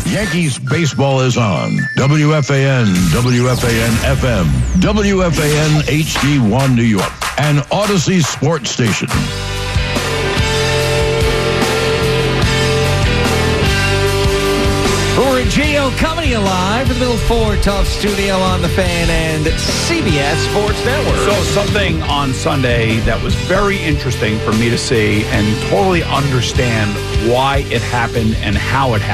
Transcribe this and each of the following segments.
Yankees baseball is on. WFAN, WFAN FM, WFAN HD1 New York, and Odyssey Sports Station. We're Geo coming alive in the Middle Four Tough Studio on the Fan and CBS Sports Network. So something on Sunday that was very interesting for me to see and totally understand why it happened and how it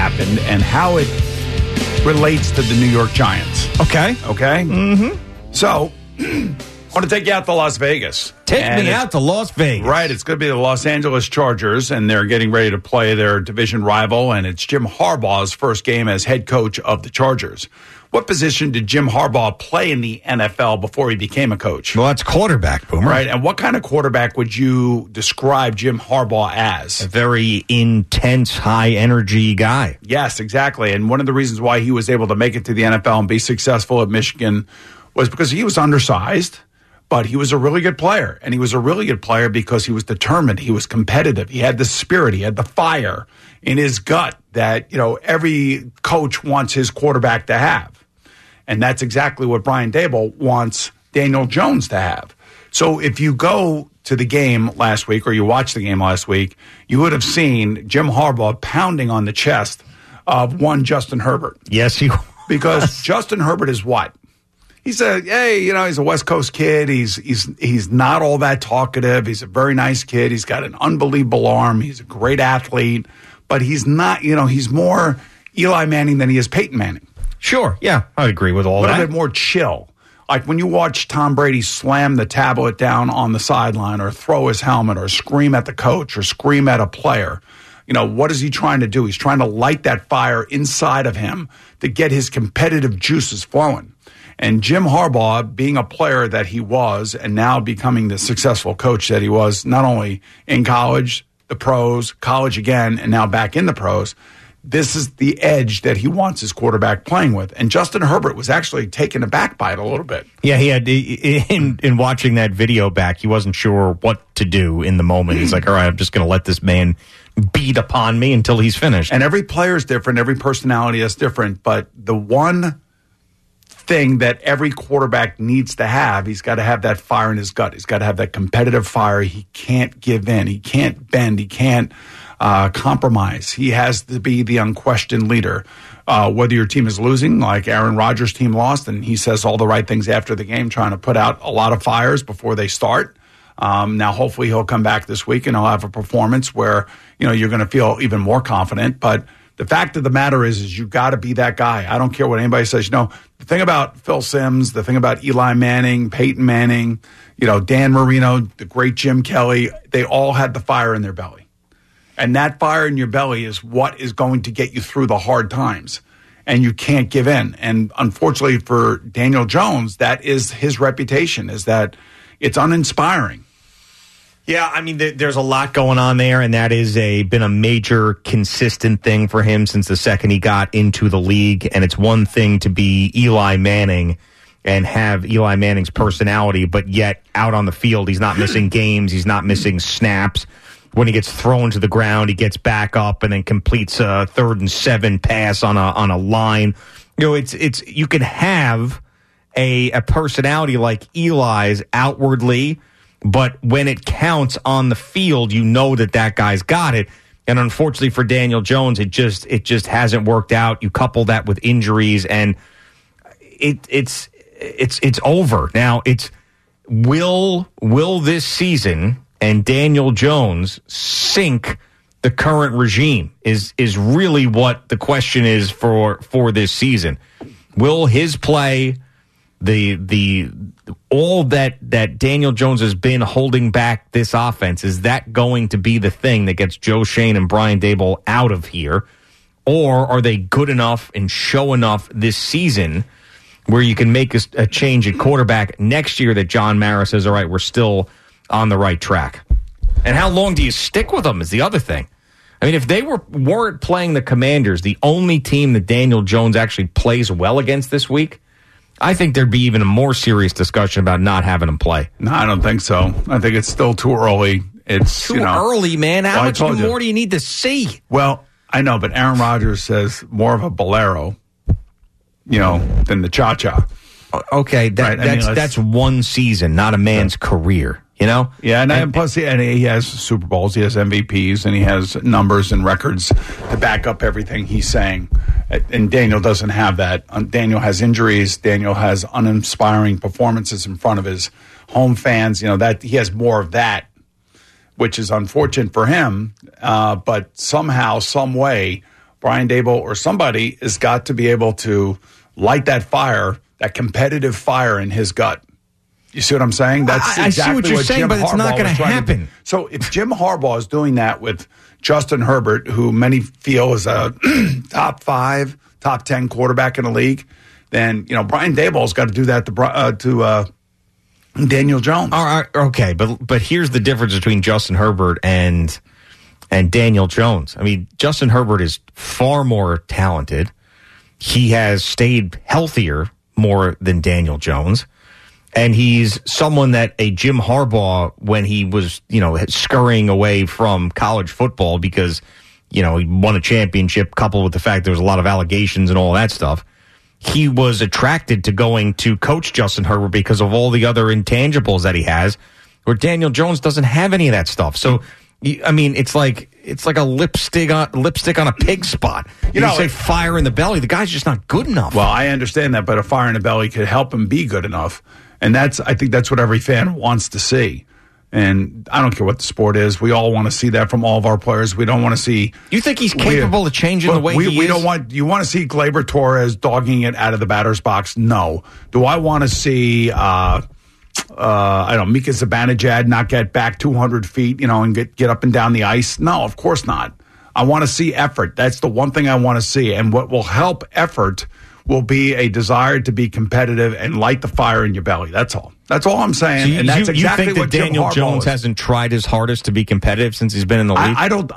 relates to the New York Giants. Okay. Mm-hmm. So, I want to take you out to Las Vegas. Take me out to Las Vegas. Right. It's going to be the Los Angeles Chargers, and they're getting ready to play their division rival, and it's Jim Harbaugh's first game as head coach of the Chargers. What position did Jim Harbaugh play in the NFL before he became a coach? Well, that's quarterback, Boomer. Right. And what kind of quarterback would you describe Jim Harbaugh as? A very intense, high-energy guy. Yes, exactly. And one of the reasons why he was able to make it to the NFL and be successful at Michigan was because he was undersized, but he was a really good player. And he was a really good player because he was determined. He was competitive. He had the spirit. He had the fire in his gut that, every coach wants his quarterback to have. And that's exactly what Brian Daboll wants Daniel Jones to have. So if you go to the game last week or you watched the game last week, you would have seen Jim Harbaugh pounding on the chest of one Justin Herbert. Yes, he was. Because Justin Herbert is what? He's he's a West Coast kid. He's not all that talkative. He's a very nice kid. He's got an unbelievable arm. He's a great athlete. But he's not, he's more Eli Manning than he is Peyton Manning. Sure, yeah, I agree with all that. A little bit more chill. Like when you watch Tom Brady slam the tablet down on the sideline or throw his helmet or scream at the coach or scream at a player, what is he trying to do? He's trying to light that fire inside of him to get his competitive juices flowing. And Jim Harbaugh, being a player that he was and now becoming the successful coach that he was, not only in college, the pros, college again, and now back in the pros, this is the edge that he wants his quarterback playing with. And Justin Herbert was actually taken aback by it a little bit. Yeah, he had, in watching that video back, he wasn't sure what to do in the moment. He's like, all right, I'm just going to let this man beat upon me until he's finished. And every player is different. Every personality is different. But the one thing that every quarterback needs to have, he's got to have that fire in his gut. He's got to have that competitive fire. He can't give in. He can't bend. He can't compromise. He has to be the unquestioned leader. Whether your team is losing, like Aaron Rodgers' team lost, and he says all the right things after the game, trying to put out a lot of fires before they start. Now, hopefully he'll come back this week and he'll have a performance where, you're going to feel even more confident. But the fact of the matter is you got to be that guy. I don't care what anybody says. The thing about Phil Simms, the thing about Eli Manning, Peyton Manning, Dan Marino, the great Jim Kelly, they all had the fire in their belly. And that fire in your belly is what is going to get you through the hard times. And you can't give in. And unfortunately for Daniel Jones, that is his reputation, is that it's uninspiring. Yeah, I mean, there's a lot going on there, and that is been a major consistent thing for him since the second he got into the league. And it's one thing to be Eli Manning and have Eli Manning's personality, but yet out on the field, he's not missing games, he's not missing snaps. When he gets thrown to the ground, he gets back up and then completes a 3rd and 7 pass on a line. It's you can have a personality like Eli's outwardly, but when it counts on the field, that guy's got it. And unfortunately for Daniel Jones, it just hasn't worked out. You couple that with injuries, and it's over. Now, will this season and Daniel Jones sink the current regime is really what the question is for this season. Will his play, the all that Daniel Jones has been holding back this offense, is that going to be the thing that gets Joe Schoen and Brian Daboll out of here? Or are they good enough and show enough this season where you can make a change at quarterback next year that John Mara says, all right, we're still on the right track? And how long do you stick with them is the other thing. I mean, if they weren't playing the Commanders, the only team that Daniel Jones actually plays well against this week, I think there'd be even a more serious discussion about not having him play. No, I don't think so. I think it's still too early. It's too early, man. How much more do you need to see? Well, I know, but Aaron Rodgers says more of a bolero, than the cha-cha. Okay, that's one season, not a man's career, Yeah, and plus he has Super Bowls, he has MVPs, and he has numbers and records to back up everything he's saying. And Daniel doesn't have that. Daniel has injuries. Daniel has uninspiring performances in front of his home fans. That he has more of that, which is unfortunate for him. But somehow, some way, Brian Daboll or somebody has got to be able to light that fire, that competitive fire in his gut. You see what I'm saying? That's I see what you're saying, but it's not going to happen. So if Jim Harbaugh is doing that with Justin Herbert, who many feel is a top 5, top 10 quarterback in the league, then Brian Daboll's got to do that to Daniel Jones. All right, okay, but here's the difference between Justin Herbert and Daniel Jones. I mean, Justin Herbert is far more talented. He has stayed healthier more than Daniel Jones. And he's someone that a Jim Harbaugh, when he was, scurrying away from college football because, he won a championship coupled with the fact there was a lot of allegations and all that stuff, he was attracted to going to coach Justin Herbert because of all the other intangibles that he has, where Daniel Jones doesn't have any of that stuff. So, it's like a lipstick on a pig spot. You say fire in the belly. The guy's just not good enough. Well, I understand that, but a fire in the belly could help him be good enough. And I think that's what every fan wants to see. And I don't care what the sport is. We all want to see that from all of our players. We don't want to see. You think he's capable of changing the way he is? We don't want. You want to see Gleyber Torres dogging it out of the batter's box? No. Do I want to see? Mika Zibanejad not get back 200 feet, and get up and down the ice? No, of course not. I want to see effort. That's the one thing I want to see. And what will help effort will be a desire to be competitive and light the fire in your belly. That's all. That's all I'm saying. So and that's exactly you think what that Daniel Jones is. hasn't tried his hardest to be competitive since he's been in the league? I don't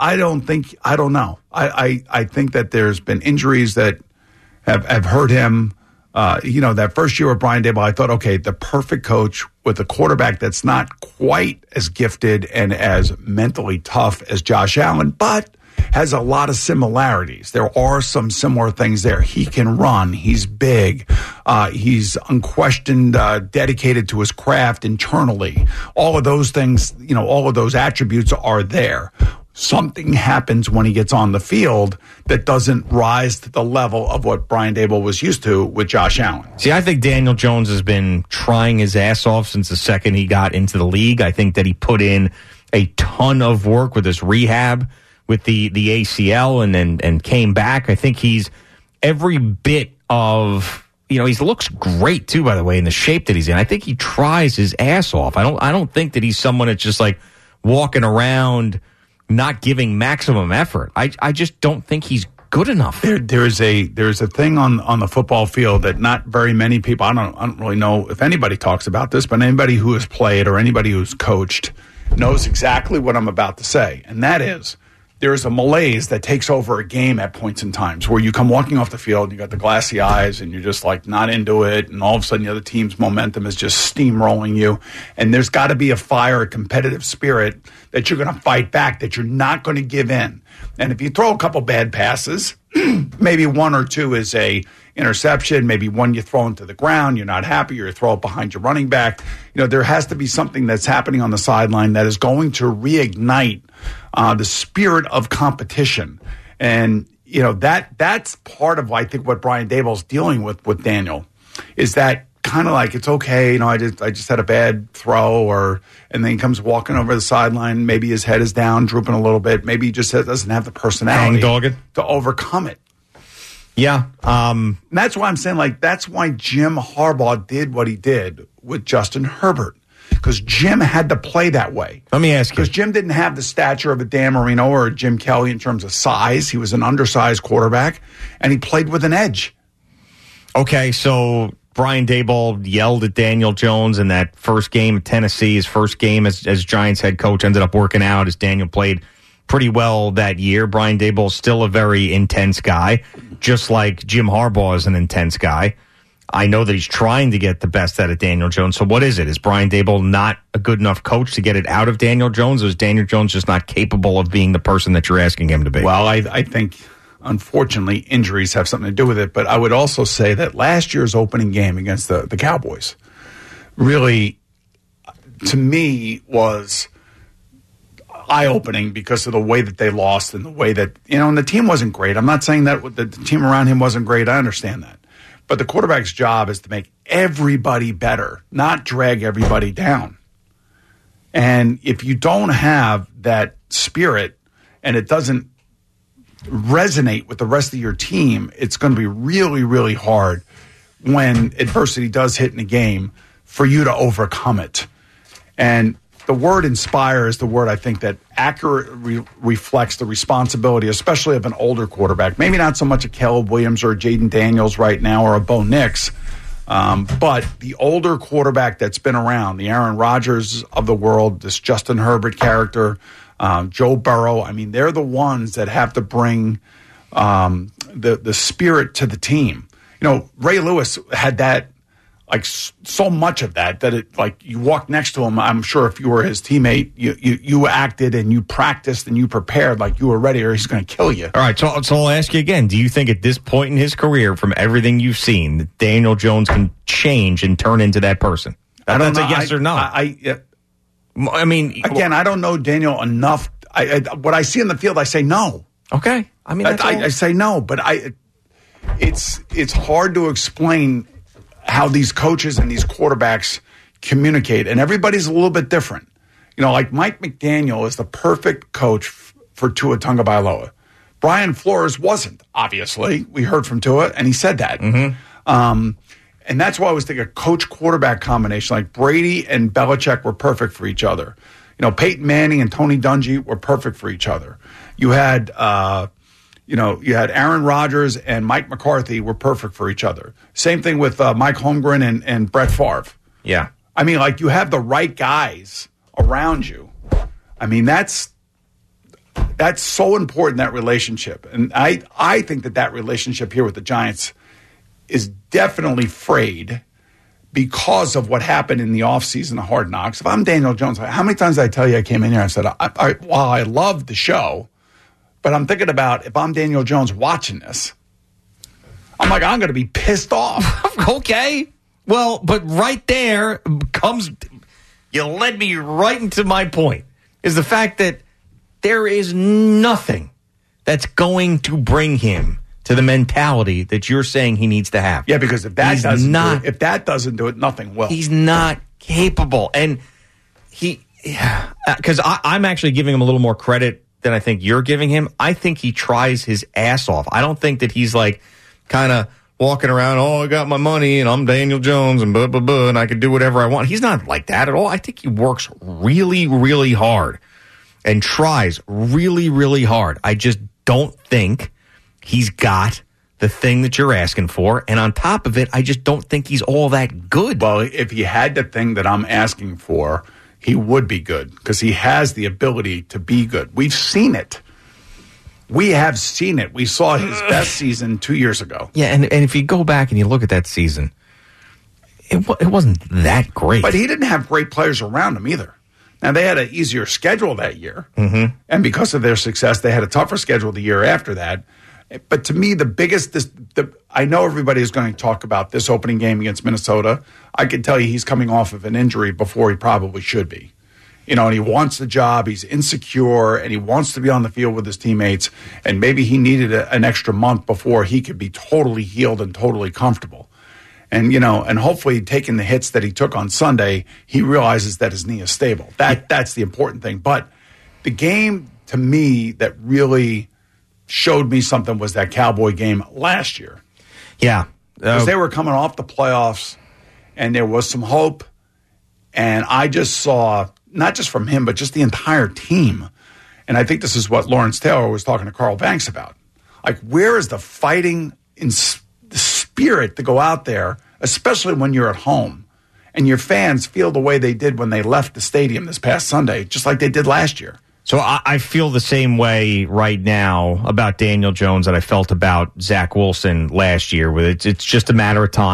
know. I think that there's been injuries that have hurt him. That first year with Brian Daboll, I thought, okay, the perfect coach with a quarterback that's not quite as gifted and as mentally tough as Josh Allen, but has a lot of similarities. There are some similar things there. He can run. He's big. He's unquestioned, dedicated to his craft internally. All of those things, all of those attributes are there. Something happens when he gets on the field that doesn't rise to the level of what Brian Daboll was used to with Josh Allen. See, I think Daniel Jones has been trying his ass off since the second he got into the league. I think that he put in a ton of work with his rehab, with the ACL, and came back. I think he's every bit of, he looks great too, by the way, in the shape that he's in. I think he tries his ass off. I don't think that he's someone that's just like walking around not giving maximum effort. I just don't think he's good enough. There's a thing on the football field that not very many people, I don't really know if anybody talks about this, but anybody who has played or anybody who's coached knows exactly what I'm about to say. And that is, there's a malaise that takes over a game at points in times where you come walking off the field and you got the glassy eyes and you're just like not into it, and all of a sudden the other team's momentum is just steamrolling you, and there's got to be a fire, a competitive spirit that you're going to fight back, that you're not going to give in. And if you throw a couple bad passes, maybe one or two is a interception, maybe one you throw into the ground, you're not happy, or you throw it behind your running back. There has to be something that's happening on the sideline that is going to reignite the spirit of competition. And, that's part of, I think, what Brian Daboll's dealing with Daniel, is that kind of like, it's okay, I just had a bad throw, and then he comes walking over the sideline, maybe his head is down, drooping a little bit, maybe he just doesn't have the personality to overcome it. Yeah. And that's why I'm saying, that's why Jim Harbaugh did what he did with Justin Herbert, because Jim had to play that way. Let me ask you. Because Jim didn't have the stature of a Dan Marino or a Jim Kelly in terms of size. He was an undersized quarterback, and he played with an edge. Okay, so Brian Daboll yelled at Daniel Jones in that first game at Tennessee. His first game as Giants head coach ended up working out as Daniel played pretty well that year. Brian Daboll is still a very intense guy, just like Jim Harbaugh is an intense guy. I know that he's trying to get the best out of Daniel Jones. So what is it? Is Brian Daboll not a good enough coach to get it out of Daniel Jones? Or is Daniel Jones just not capable of being the person that you're asking him to be? Well, I think, unfortunately, injuries have something to do with it. But I would also say that last year's opening game against the Cowboys really, to me, was eye-opening because of the way that they lost and the way that, and the team wasn't great. I'm not saying that the team around him wasn't great. I understand that. But the quarterback's job is to make everybody better, not drag everybody down. And if you don't have that spirit and it doesn't resonate with the rest of your team, it's going to be really, really hard when adversity does hit in a game for you to overcome it. And the word inspire is the word I think that accurately reflects the responsibility, especially of an older quarterback. Maybe not so much a Caleb Williams or a Jaden Daniels right now or a Bo Nix, but the older quarterback that's been around, the Aaron Rodgers of the world, this Justin Herbert character, Joe Burrow. I mean, they're the ones that have to bring the spirit to the team. Ray Lewis had that. Like so much of that it, like, you walk next to him. I'm sure if you were his teammate, you acted and you practiced and you prepared like you were ready, or he's going to kill you. All right, so I'll ask you again. Do you think at this point in his career, from everything you've seen, that Daniel Jones can change and turn into that person? I don't know. That's a yes or no. I mean, again, I don't know Daniel enough. What I see in the field, I say no. Okay, I mean, I say no, but it's hard to explain how these coaches and these quarterbacks communicate, and everybody's a little bit different. Like Mike McDaniel is the perfect coach for Tua Tagovailoa. Brian Flores wasn't, obviously. We heard from Tua, and he said that. Mm-hmm. And that's why I was thinking a coach-quarterback combination, like Brady and Belichick were perfect for each other. Peyton Manning and Tony Dungy were perfect for each other. You had you had Aaron Rodgers and Mike McCarthy were perfect for each other. Same thing with Mike Holmgren and Brett Favre. Yeah. I mean, like, you have the right guys around you. I mean, that's so important, that relationship. And I think that relationship here with the Giants is definitely frayed because of what happened in the offseason of Hard Knocks. If I'm Daniel Jones, how many times did I tell you I came in here and said, while I love the show, but I'm thinking about if I'm Daniel Jones watching this, I'm like, I'm going to be pissed off. Okay. Well, but right there comes, you led me right into my point, is the fact that there is nothing that's going to bring him to the mentality that you're saying he needs to have. Yeah, because if that doesn't do it, nothing will. He's not capable. And because I'm actually giving him a little more credit than I think you're giving him. I think he tries his ass off. I don't think that he's like kind of walking around, I got my money and I'm Daniel Jones and blah, blah, blah, and I can do whatever I want. He's not like that at all. I think he works really, really hard and tries really, really hard. I just don't think he's got the thing that you're asking for. And on top of it, I just don't think he's all that good. Well, if he had the thing that I'm asking for, he would be good because he has the ability to be good. We've seen it. We have seen it. We saw his best season 2 years ago. Yeah, and if you go back and you look at that season, it wasn't that great. But he didn't have great players around him either. Now, they had an easier schedule that year. Mm-hmm. And because of their success, they had a tougher schedule the year after that. But to me, the biggest, I know everybody is going to talk about this opening game against Minnesota. I can tell you he's coming off of an injury before he probably should be. And he wants the job, he's insecure, and he wants to be on the field with his teammates. And maybe he needed an extra month before he could be totally healed and totally comfortable. And, and hopefully taking the hits that he took on Sunday, he realizes that his knee is stable. That's the important thing. But the game, to me, that really showed me something was that Cowboy game last year. Yeah. Because they were coming off the playoffs, and there was some hope. And I just saw, not just from him, but just the entire team. And I think this is what Lawrence Taylor was talking to Carl Banks about. Like, where is the fighting in the spirit to go out there, especially when you're at home, and your fans feel the way they did when they left the stadium this past Sunday, just like they did last year? So I feel the same way right now about Daniel Jones that I felt about Zach Wilson last year. It's just a matter of time.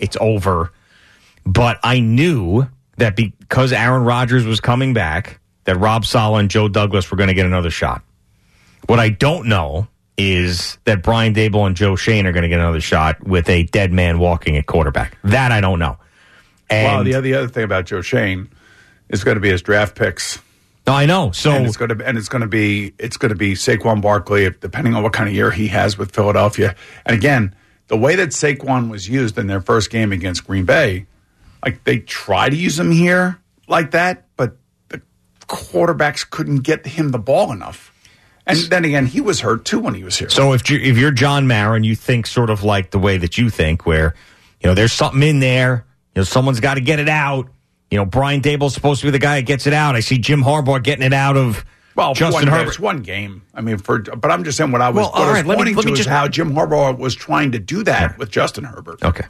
it's over. But I knew that because Aaron Rodgers was coming back, that Rob Saleh and Joe Douglas were going to get another shot. What I don't know is that Brian Daboll and Joe Schoen are going to get another shot with a dead man walking at quarterback. That I don't know. And the other thing about Joe Schoen is going to be his draft picks. No, I know. So and it's going to be Saquon Barkley, depending on what kind of year he has with Philadelphia. And again, the way that Saquon was used in their first game against Green Bay, like they try to use him here like that, but the quarterbacks couldn't get him the ball enough. And then again, he was hurt too when he was here. So if you're John Mara and you think sort of like the way that you think, where there's something in there, someone's got to get it out. Brian Daboll's supposed to be the guy that gets it out. I see Jim Harbaugh getting it out of Justin Herbert. It's one game. I mean, but I'm just saying what I was pointing to is how Jim Harbaugh was trying to do that with Justin Herbert. Okay.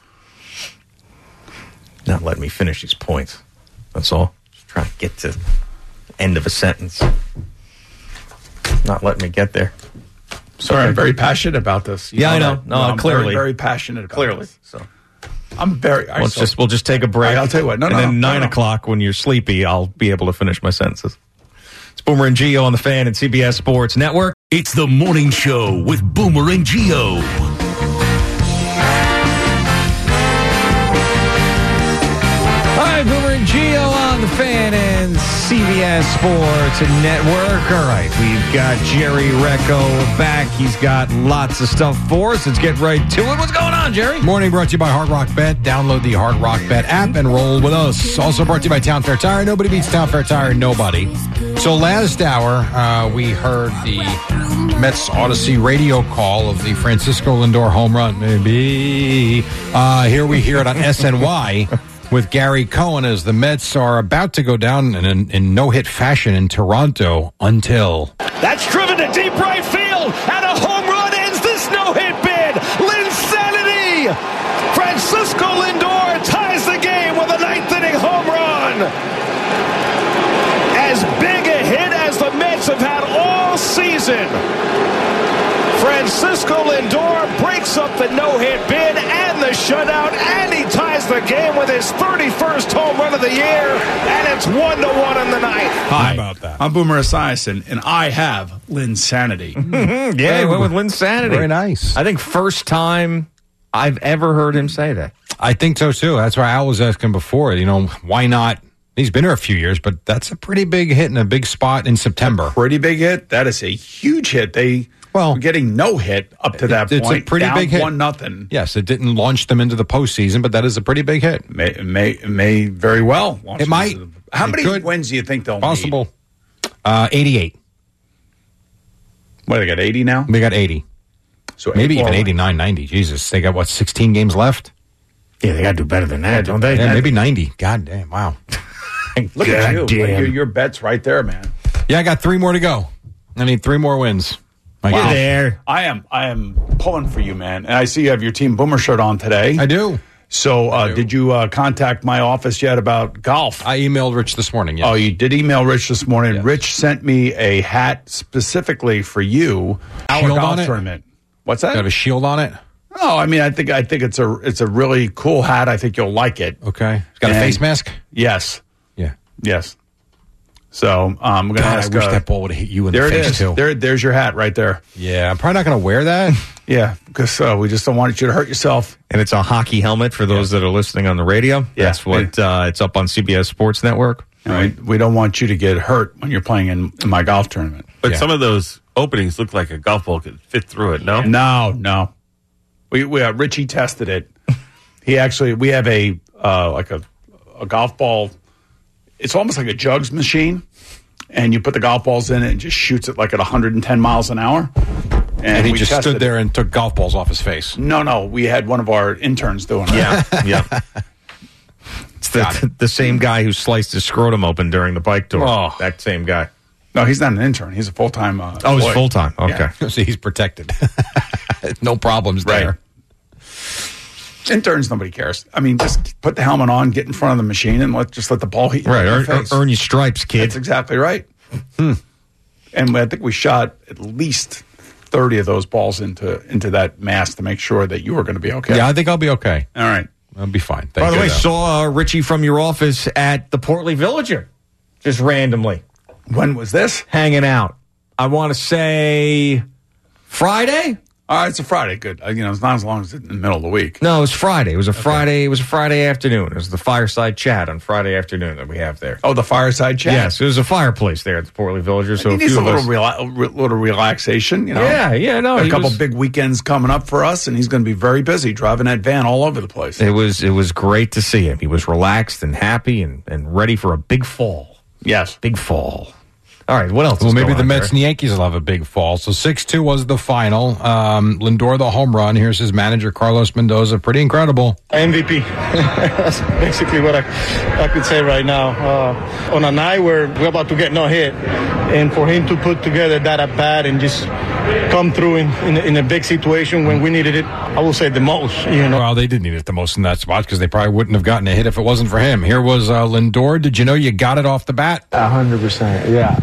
Not letting me finish these points. That's all. Just trying to get to the end of a sentence. Not letting me get there. Sorry, I'm very passionate about this. I know. No, I'm clearly. Very, very passionate about this. So I'm very... We'll just take a break. I'll tell you what. Then 9 o'clock when you're sleepy, I'll be able to finish my sentences. It's Boomer and Gio on the Fan and CBS Sports Network. It's the morning show with Boomer and Gio. Hi, Boomer and Gio on the Fan and CBS Sports Network. All right, we've got Jerry Recco back. He's got lots of stuff for us. Let's get right to it. What's going on, Jerry? Morning brought to you by Hard Rock Bet. Download the Hard Rock Bet app and roll with us. Also brought to you by Town Fair Tire. Nobody beats Town Fair Tire. Nobody. So last hour, we heard the Mets Odyssey radio call of the Francisco Lindor home run. Maybe. Here we hear it on SNY. With Gary Cohen as the Mets are about to go down in no-hit fashion in Toronto until... That's driven to deep right field, and a home run ends this no-hit bid. Linsanity! Francisco Lindor ties the game with a ninth-inning home run. As big a hit as the Mets have had all season. Francisco Lindor breaks up the no-hit bid and the shutout, and he ties the game with his 31st home run of the year, and it's 1-1 in the ninth. Hi, about that. I'm Boomer Esiason, and I have Linsanity. Yeah, he went with Linsanity. Very nice. I think first time I've ever heard him say that. I think so, too. That's why I was asking before, why not? He's been here a few years, but that's a pretty big hit in a big spot in September. Pretty big hit? That is a huge hit. They... Well, getting no hit up to that point. It's a pretty big hit. 1-0. Yes, it didn't launch them into the postseason, but that is a pretty big hit. May very well. It might. How many wins do you think they'll Possible. 88. What, they got 80 now? They got 80. So maybe even 89, 90. Jesus, they got, 16 games left? Yeah, they got to do better than that, don't they? Yeah, maybe 90. God damn, wow. Look at you. Your bet's right there, man. Yeah, I got 3 more to go. I need 3 more wins. Wow. There. I am pulling for you, man. And I see you have your Team Boomer shirt on today. I do. So did you contact my office yet about golf? I emailed Rich this morning, yes. Oh, you did email Rich this morning. Yes. Rich sent me a hat specifically for you. Our Shield golf on it? tournament. What's that? Got a shield on it? Oh, I mean, I think it's a really cool hat. I think you'll like it. Okay. It's got a face mask? Yes. Yeah. Yes. So I'm going to ask. I wish that ball would have hit you in the face, too. There's your hat right there. Yeah, I'm probably not going to wear that. Yeah, because we just don't want you to hurt yourself. And it's a hockey helmet for those that are listening on the radio. Yeah. That's what it's up on CBS Sports Network. Right. We don't want you to get hurt when you're playing in my golf tournament. But some of those openings look like a golf ball could fit through it, no? No. We Richie tested it. We have a golf ball. It's almost like a jugs machine, and you put the golf balls in it and just shoots it like at 110 miles an hour. And he just stood there and took golf balls off his face. No. We had one of our interns doing it. Yeah. It's the same guy who sliced his scrotum open during the bike tour. Oh. That same guy. No, he's not an intern. He's a full-time he's full-time. Okay. Yeah. So he's protected. No problems there. Right. Interns, nobody cares. I mean, just put the helmet on, get in front of the machine, and let the ball hit you. Right, earn your stripes, kid. That's exactly right. And I think we shot at least 30 of those balls into that mask to make sure that you were going to be okay. Yeah, I think I'll be okay. All right. I'll be fine. By the way, saw Richie from your office at the Portly Villager, just randomly. When was this? Hanging out. I want to say Friday? It's a Friday. Good. It's not as long as it's in the middle of the week. No, it was Friday. It was a Friday. It was a Friday afternoon. It was the fireside chat on Friday afternoon that we have there. Oh, the fireside chat? Yes, it was a fireplace there at the Portly Villager. So he needs a little relaxation, Yeah, no. A couple big weekends coming up for us, and he's going to be very busy driving that van all over the place. It was great to see him. He was relaxed and happy and ready for a big fall. Yes. Big fall. All right, what else? Well, maybe the Mets and the Yankees will have a big fall. So 6-2 was the final. Lindor, the home run. Here's his manager, Carlos Mendoza. Pretty incredible. MVP. That's basically what I could say right now. On a night where we're about to get no hit, and for him to put together that at bat and just come through in a big situation when we needed it, I will say the most. Well, they did need it the most in that spot because they probably wouldn't have gotten a hit if it wasn't for him. Here was Lindor. Did you know you got it off the bat? 100%, yeah.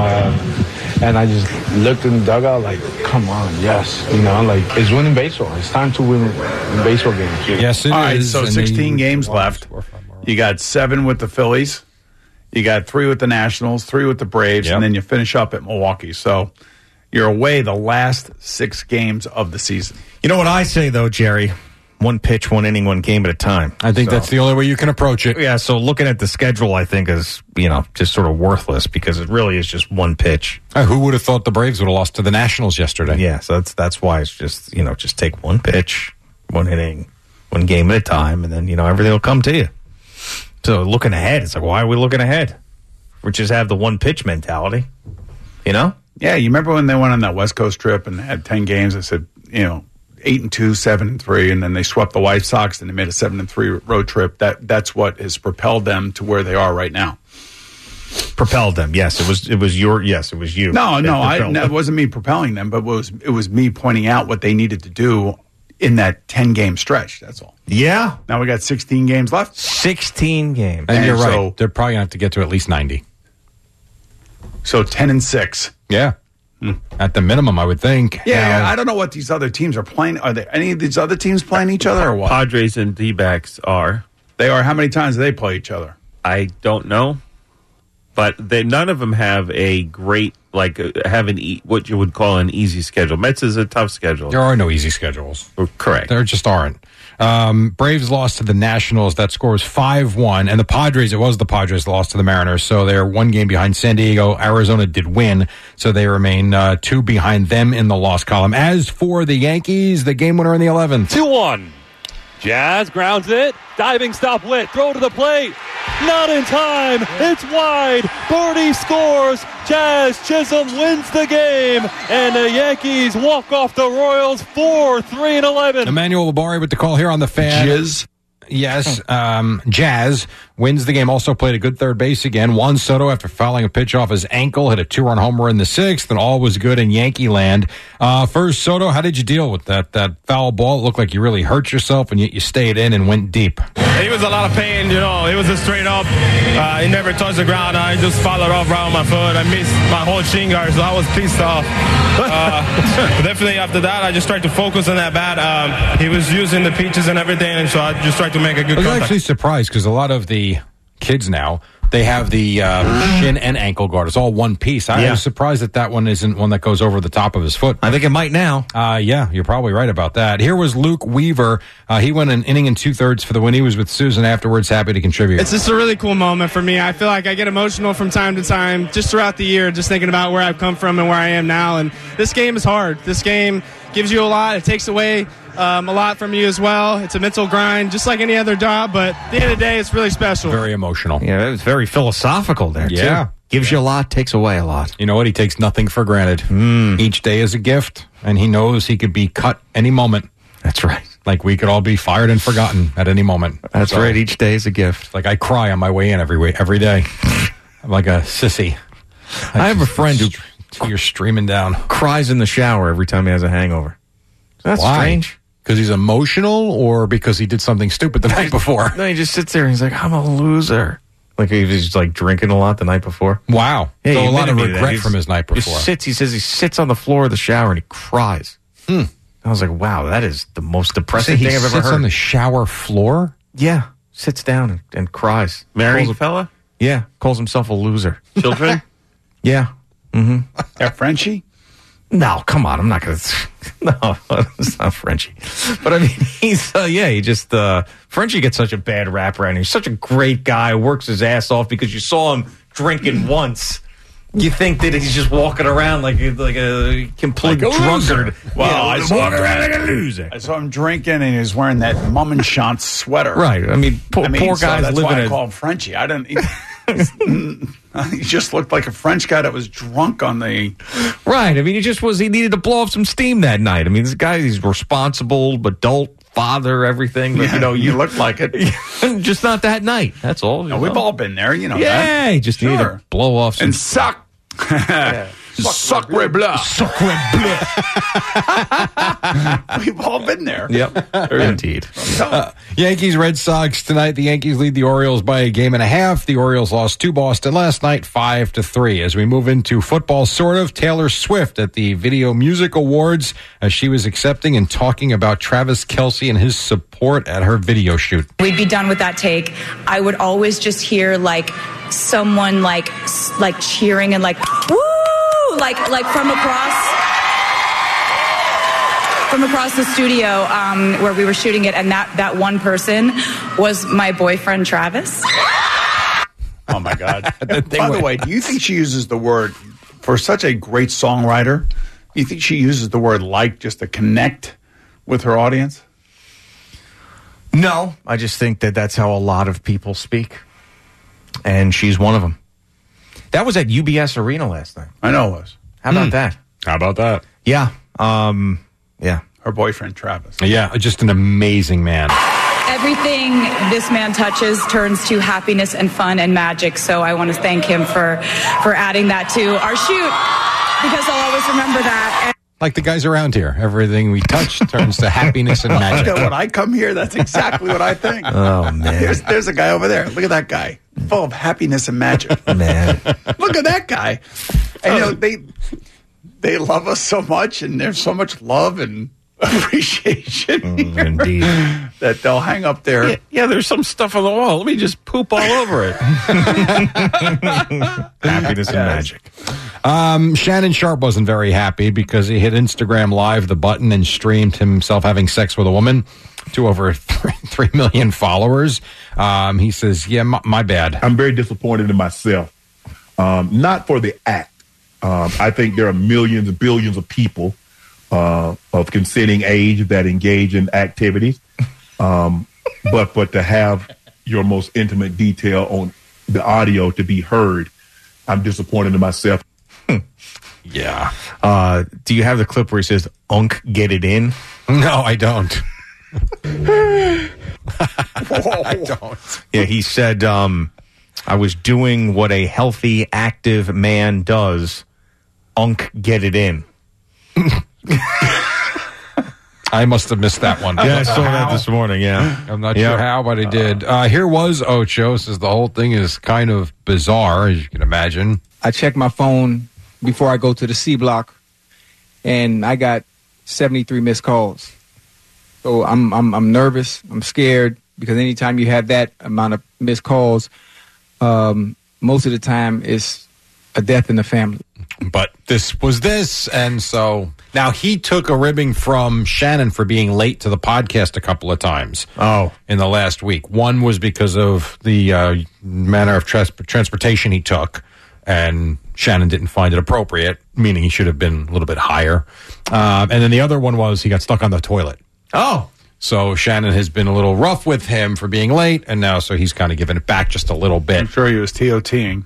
And I just looked in the dugout like, come on, yes. It's winning baseball. It's time to win baseball games. Yes, it is. All right, so 16 games left. You got 7 with the Phillies. You got 3 with the Nationals, 3 with the Braves, and then you finish up at Milwaukee. So you're away the last 6 games of the season. You know what I say, though, Jerry? 1 pitch, 1 inning, 1 game at a time. I think that's the only way you can approach it. Yeah, so looking at the schedule, I think is, just sort of worthless because it really is just 1 pitch. Who would have thought the Braves would have lost to the Nationals yesterday? Yeah, so that's why it's just, just take 1 pitch, 1 inning, 1 game at a time, and then, everything will come to you. So looking ahead, it's like, why are we looking ahead? We just have the 1 pitch mentality, Yeah, you remember when they went on that West Coast trip and had 10 games? I said, 8-2, 7-3, and then they swept the White Sox and they made a 7-3 road trip. That's what has propelled them to where they are right now. Propelled them, yes. It was you. No, it wasn't me propelling them, but it was me pointing out what they needed to do in that 10-game stretch. That's all. Yeah. Now we got 16 games left. 16 games. And you're right. So, they're probably going to have to get to at least 90. So 10-6. Yeah. At the minimum, I would think. Yeah, I don't know what these other teams are playing. Are there any of these other teams playing each other or what? Padres and D-backs are. They are. How many times do they play each other? I don't know. But none of them have a great, what you would call an easy schedule. Mets is a tough schedule. There are no easy schedules. Correct. There just aren't. Braves lost to the Nationals. That score was 5-1. And the Padres, it was the Padres lost to the Mariners. So they're 1 game behind San Diego. Arizona did win. So they remain 2 behind them in the loss column. As for the Yankees, the game winner in the 11th. 2-1. Jazz grounds it. Diving stop Witt. Throw to the plate. Not in time. It's wide. Birdie scores. Jazz Chisholm wins the game. And the Yankees walk off the Royals 4-3-11. Emmanuel Labari with the call here on the Fan. Jizz. Yes, Jazz wins the game. Also played a good third base again. Juan Soto, after fouling a pitch off his ankle, hit a 2-run homer in the 6th, and all was good in Yankee land. First, Soto, how did you deal with that foul ball? It looked like you really hurt yourself, and yet you stayed in and went deep. It was a lot of pain, It was a straight up. It never touched the ground. I just followed off right on my foot. I missed my whole shin guard, so I was pissed off. Definitely after that, I just tried to focus on that bat. He was using the pitches and everything, and so I just tried to make a good contact. I was actually surprised because a lot of the kids now, they have the shin and ankle guard. It's all one piece. I was surprised that one isn't one that goes over the top of his foot. I think it might now. Yeah, you're probably right about that. Here was Luke Weaver. He went an inning and 2/3 for the win. He was with Susan afterwards, happy to contribute. It's just a really cool moment for me. I feel like I get emotional from time to time, just throughout the year, just thinking about where I've come from and where I am now. And this game is hard. This game gives you a lot. It takes away a lot from you as well. It's a mental grind, just like any other job, but at the end of the day, it's really special. Very emotional. Yeah, it was very philosophical there, too. Gives you a lot, takes away a lot. You know what? He takes nothing for granted. Each day is a gift, and he knows he could be cut any moment. That's right. Like we could all be fired and forgotten at any moment. That's right. Each day is a gift. Like I cry on my way in every day. I'm like a sissy. I have a friend who tears streaming down, cries in the shower every time he has a hangover. That's strange. Because he's emotional or because he did something stupid the night before? No, he just sits there and he's like, I'm a loser. Like he was just like drinking a lot the night before. Wow. Yeah, so a lot of regret from his night before. He says he sits on the floor of the shower and he cries. I was like, wow, that is the most depressing thing I've ever heard. He sits on the shower floor? Yeah, sits down and cries. Married fella? Yeah, calls himself a loser. Children? Yeah. Mm-hmm. That Frenchie? No, come on. I'm not going to. No, it's not Frenchie. But I mean, he's, he just, Frenchie gets such a bad rap around here. He's such a great guy, works his ass off because you saw him drinking once. You think that he's just walking around like a complete drunkard. Well, I saw him like a loser. I saw him drinking, and he was wearing that Mummenschanz sweater. Right. I mean, poor so guy's that's living why I a... call him Frenchie. I don't. He just looked like a French guy that was drunk on the. Right. I mean, he needed to blow off some steam that night. I mean, this guy, he's responsible, adult, father, everything. But, you look like it. Just not that night. That's all. No, we've all been there, that. Yeah, he just needed to blow off some... And suck. Sacre bleu. Sacre bleu. We've all been there. Yep. Indeed. Yankees, Red Sox tonight. The Yankees lead the Orioles by 1.5 games. The Orioles lost to Boston last night, 5-3. As we move into football, sort of, Taylor Swift at the Video Music Awards, as she was accepting and talking about Travis Kelce and his support at her video shoot. We'd be done with that take. I would always just hear someone like cheering and woo, like from across the studio where we were shooting it, and that one person was my boyfriend Travis. Oh my God! By the way, do you think she uses the word, for such a great songwriter, you think she uses the word just to connect with her audience? No, I just think that that's how a lot of people speak, and she's one of them. That was at UBS Arena last night. I know it was. How about that? How about that? Yeah. Yeah. Her boyfriend, Travis. Yeah, just an amazing man. Everything this man touches turns to happiness and fun and magic. So I want to thank him for adding that to our shoot, because I'll always remember that. Like the guys around here, everything we touch turns to happiness and magic. When I come here, that's exactly what I think. Oh, man. There's a guy over there. Look at that guy. Full of happiness and magic. Man. Look at that guy. And they love us so much, and there's so much love and appreciation here, indeed, that they'll hang up there. Yeah, there's some stuff on the wall. Let me just poop all over it. Happiness and magic. Shannon Sharp wasn't very happy because he hit Instagram Live the button and streamed himself having sex with a woman to over 3 million followers. He says, yeah, my bad. I'm very disappointed in myself. Not for the act. I think there are millions and billions of people of consenting age that engage in activities. But to have your most intimate detail on the audio to be heard, I'm disappointed in myself. Yeah. Do you have the clip where he says, "Unk, get it in"? No, I don't. I don't. Yeah, he said, I was doing what a healthy, active man does. Unk, get it in. I must have missed that one. Yeah, I saw that this morning, yeah. I'm not sure how, but I did. Here was Ocho. Says the whole thing is kind of bizarre, as you can imagine. I check my phone before I go to the C block, and I got 73 missed calls. So I'm nervous. I'm scared, because anytime you have that amount of missed calls, most of the time it's a death in the family. But this was this, and so now he took a ribbing from Shannon for being late to the podcast a couple of times. Oh, in the last week. One was because of the manner of transportation he took, and Shannon didn't find it appropriate, meaning he should have been a little bit higher. And then the other one was he got stuck on the toilet. Oh. So Shannon has been a little rough with him for being late, and now so he's kind of giving it back just a little bit. I'm sure he was TOTing.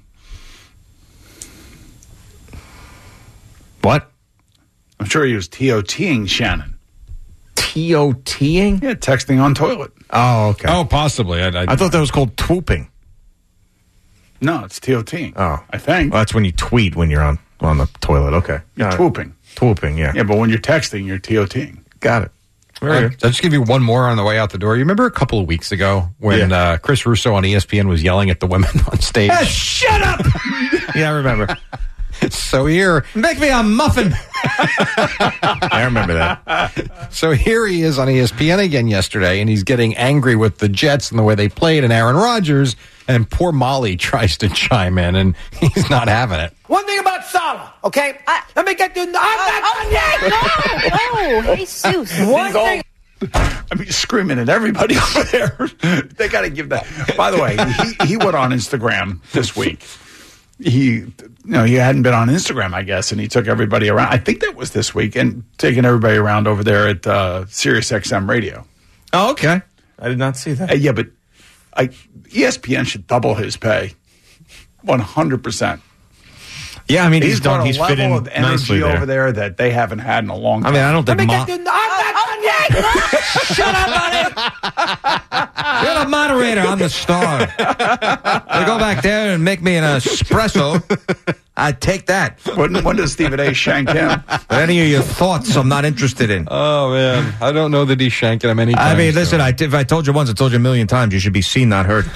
What? I'm sure he was TOTing Shannon. TOTing? Yeah, texting on toilet. Oh, okay. Oh, possibly. I thought that was called twooping. No, it's TOTing. Oh. I think. Well, that's when you tweet when you're on the toilet. Okay. You're twooping. Twooping, yeah. Yeah, but when you're texting, you're TOTing. Got it. I'll just give you one more on the way out the door. You remember a couple of weeks ago when Chris Russo on ESPN was yelling at the women on stage? Shut up! Yeah, I remember. So here, make me a muffin. I remember that. So here he is on ESPN again yesterday, and he's getting angry with the Jets and the way they played and Aaron Rodgers. And poor Molly tries to chime in, and he's not having it. One thing about Salah, okay? Let me get to... I'm not done yet! No, Jesus. One thing... I mean, screaming at everybody over there. They got to give that. By the way, he went on Instagram this week. He hadn't been on Instagram, I guess, and he took everybody around. I think that was this week, and taking everybody around over there at Sirius XM Radio. Oh, okay. I did not see that. Yeah, but ESPN should double his pay. 100%. Yeah, I mean, he's got a fit level in of energy over there that they haven't had in a long time. I mean, I don't think I'm not done yet! Shut up, buddy! You're the moderator. I'm the star. You go back there and make me an espresso. I'd take that. When does Stephen A. shank him? Any of your thoughts I'm not interested in. Oh, man. I don't know that he's shanking him anytime. I mean, listen, if I told you once, I told you a million times, you should be seen, not heard.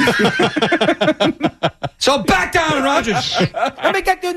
So back down, Rodgers. Let me get to...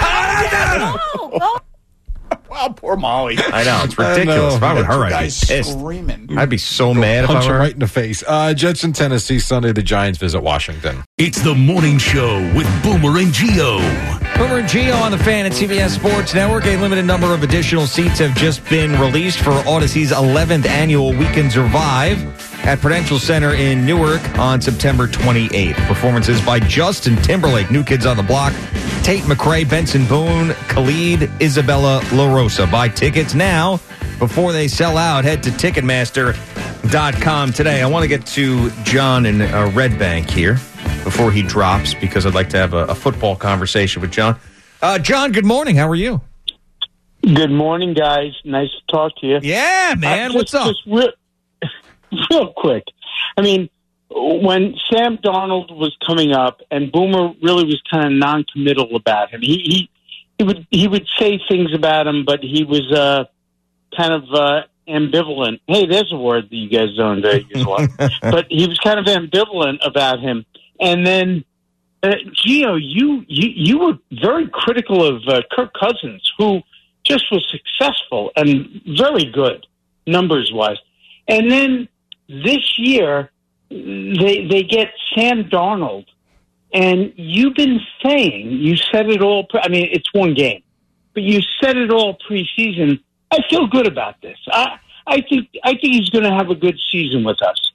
No. Wow, poor Molly. I know, it's ridiculous. If I were her, I'd be pissed. Screaming. I'd be so mad if I Punch him were her. right in the face. Jets in Tennessee Sunday. The Giants visit Washington. It's the morning show with Boomer and Geo. Boomer and Geo on the Fan at CBS Sports Network. A limited number of additional seats have just been released for Odyssey's 11th annual Weekend Survive at Prudential Center in Newark on September 28th. Performances by Justin Timberlake, New Kids on the Block, Tate McRae, Benson Boone, Khalid, Isabella La Rosa. Buy tickets now before they sell out. Head to Ticketmaster.com today. I want to get to John in Red Bank here before he drops because I'd like to have a football conversation with John. John, good morning. How are you? Good morning, guys. Nice to talk to you. Yeah, man. What's up? Real quick. I mean, when Sam Darnold was coming up and Boomer really was kind of non-committal about him, he would say things about him, but he was kind of ambivalent. Hey, there's a word that you guys don't use a lot. But he was kind of ambivalent about him. And then, Gio, you were very critical of Kirk Cousins, who just was successful and very good numbers-wise. And then this year, they get Sam Darnold, and you've been saying, you said it all, I mean, it's one game, but you said it all preseason. I feel good about this. I think he's going to have a good season with us.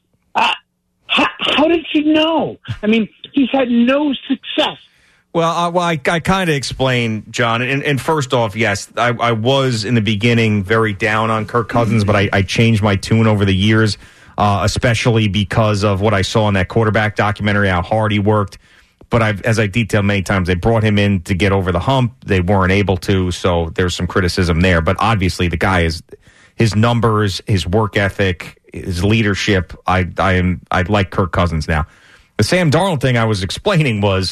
How did you know? I mean, he's had no success. Well, I kind of explained, John. And first off, yes, I was in the beginning very down on Kirk Cousins, but I changed my tune over the years, especially because of what I saw in that quarterback documentary, how hard he worked. But as I detailed many times, they brought him in to get over the hump. They weren't able to, so there's some criticism there. But obviously, the guy is his numbers, his work ethic, his leadership. I like Kirk Cousins now. The Sam Darnold thing I was explaining was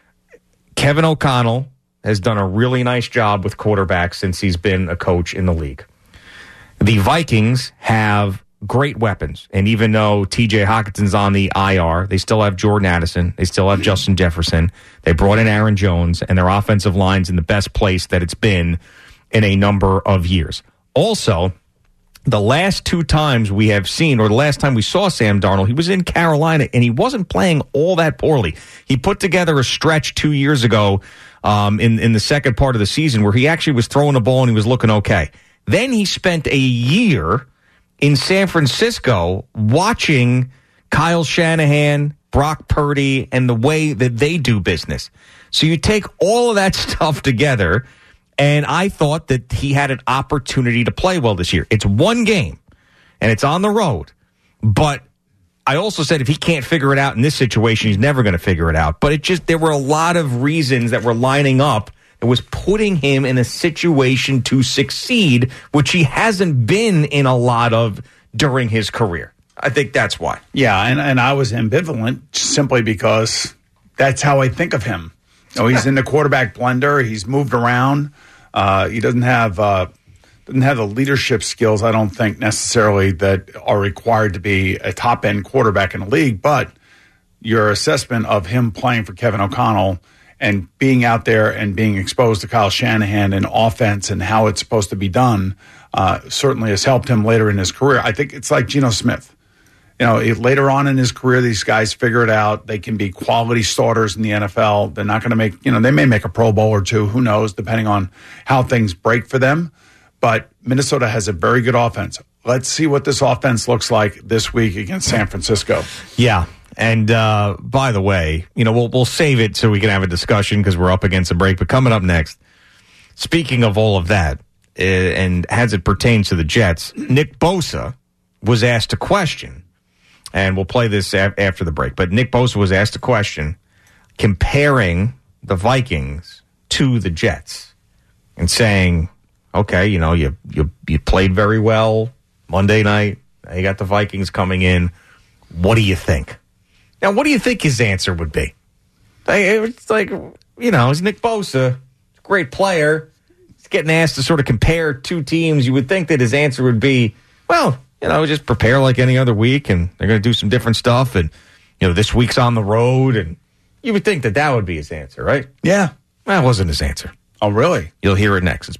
Kevin O'Connell has done a really nice job with quarterbacks since he's been a coach in the league. The Vikings have great weapons, and even though TJ Hawkinson's on the IR, they still have Jordan Addison, they still have Justin Jefferson, they brought in Aaron Jones, and their offensive line's in the best place that it's been in a number of years. Also, the last two times we have seen, or the last time we saw Sam Darnold, he was in Carolina, and he wasn't playing all that poorly. He put together a stretch 2 years ago in the second part of the season where he actually was throwing the ball and he was looking okay. Then he spent a year in San Francisco watching Kyle Shanahan, Brock Purdy, and the way that they do business. So you take all of that stuff together, and I thought that he had an opportunity to play well this year. It's one game, and it's on the road. But I also said if he can't figure it out in this situation, he's never going to figure it out. But there were a lot of reasons that were lining up that was putting him in a situation to succeed, which he hasn't been in a lot of during his career. I think that's why. Yeah, and I was ambivalent simply because that's how I think of him. You know, he's in the quarterback blender. He's moved around. He doesn't have the leadership skills, I don't think, necessarily that are required to be a top-end quarterback in the league. But your assessment of him playing for Kevin O'Connell and being out there and being exposed to Kyle Shanahan and offense and how it's supposed to be done certainly has helped him later in his career. I think it's like Geno Smith. Later on in his career, these guys figure it out. They can be quality starters in the NFL. They're not going to make, they may make a Pro Bowl or two. Who knows, depending on how things break for them. But Minnesota has a very good offense. Let's see what this offense looks like this week against San Francisco. Yeah. And by the way, we'll save it so we can have a discussion because we're up against a break. But coming up next, speaking of all of that, and as it pertains to the Jets, Nick Bosa was asked a question. And we'll play this after the break. But Nick Bosa was asked a question comparing the Vikings to the Jets and saying, okay, you played very well Monday night. Now you got the Vikings coming in. What do you think? Now, what do you think his answer would be? It's like, he's Nick Bosa, great player. He's getting asked to sort of compare two teams. You would think that his answer would be, well, just prepare like any other week, and they're going to do some different stuff. And, this week's on the road. And you would think that would be his answer, right? Yeah. That wasn't his answer. Oh, really? You'll hear it next. It's